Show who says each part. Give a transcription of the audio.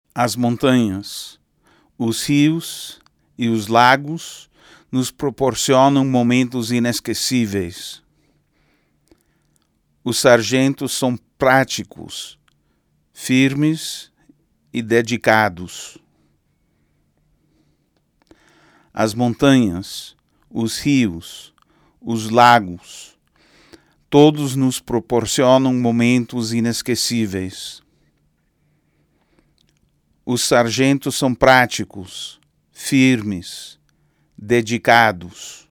Speaker 1: As montanhas, os rios e os lagos nos proporcionam momentos inesquecíveis. Os sargentos são práticos, firmes e dedicados. As montanhas, os rios, os lagos, todos nos proporcionam momentos inesquecíveis. Os sargentos são práticos, firmes, dedicados.